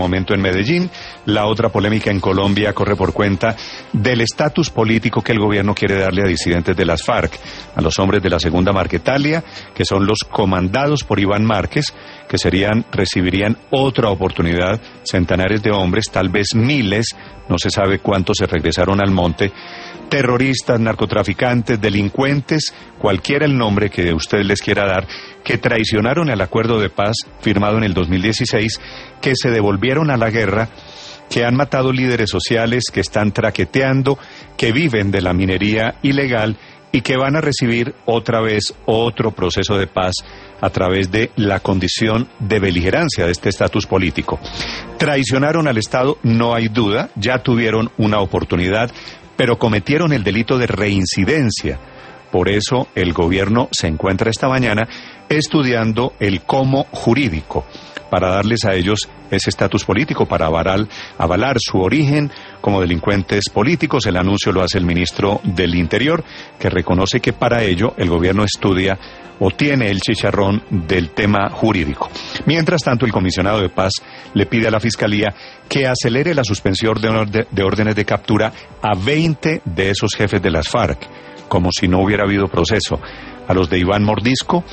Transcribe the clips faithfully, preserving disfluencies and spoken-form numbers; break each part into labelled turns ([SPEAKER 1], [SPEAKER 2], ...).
[SPEAKER 1] momento en Medellín. La otra polémica en Colombia corre por cuenta del estatus político que el gobierno quiere darle a disidentes de las FARC, a los hombres de la Segunda Marquetalia, que son los comandados por Iván Márquez, que serían, recibirían otra oportunidad, centenares de hombres, tal vez miles, no se sabe cuántos se regresaron al monte, terroristas, narcotraficantes, delincuentes, cualquiera el nombre que usted les quiera dar, que traicionaron el acuerdo de paz firmado en el dos mil dieciséis, que se devolvieron a la guerra, que han matado líderes sociales, que están traqueteando, que viven de la minería ilegal y que van a recibir otra vez otro proceso de paz a través de la condición de beligerancia de este estatus político. Traicionaron al Estado, no hay duda, ya tuvieron una oportunidad, pero cometieron el delito de reincidencia. Por eso el gobierno se encuentra esta mañana estudiando el cómo jurídico para darles a ellos ese estatus político, para avalar, avalar su origen como delincuentes políticos. El anuncio lo hace el ministro del Interior, que reconoce que para ello el gobierno estudia o tiene el chicharrón del tema jurídico. Mientras tanto, el comisionado de paz le pide a la Fiscalía que acelere la suspensión de, orde, de órdenes de captura a veinte de esos jefes de las FARC, como si no hubiera habido proceso. A los de Iván Mordisco,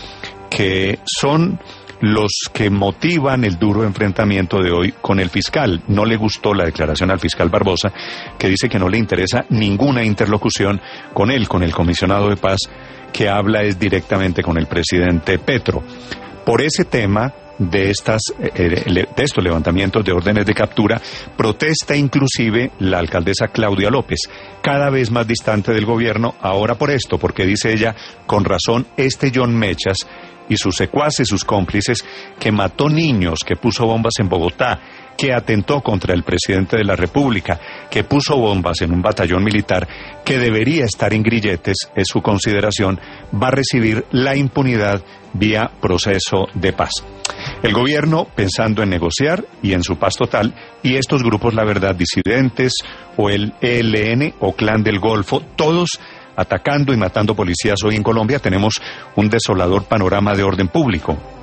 [SPEAKER 1] que son los que motivan el duro enfrentamiento de hoy con el fiscal. No le gustó la declaración al fiscal Barbosa, que dice que no le interesa ninguna interlocución con él, con el comisionado de paz, que habla es directamente con el presidente Petro. Por ese tema de estas eh, de estos levantamientos de órdenes de captura, protesta inclusive la alcaldesa Claudia López, cada vez más distante del gobierno, ahora por esto, porque dice ella, con razón, este John Mechas y sus secuaces, sus cómplices, que mató niños, que puso bombas en Bogotá, que atentó contra el presidente de la República, que puso bombas en un batallón militar, que debería estar en grilletes, es su consideración, va a recibir la impunidad vía proceso de paz. El gobierno pensando en negociar y en su paz total, y estos grupos, la verdad, disidentes, o el E L N, o Clan del Golfo, todos atacando y matando policías hoy en Colombia. Tenemos un desolador panorama de orden público.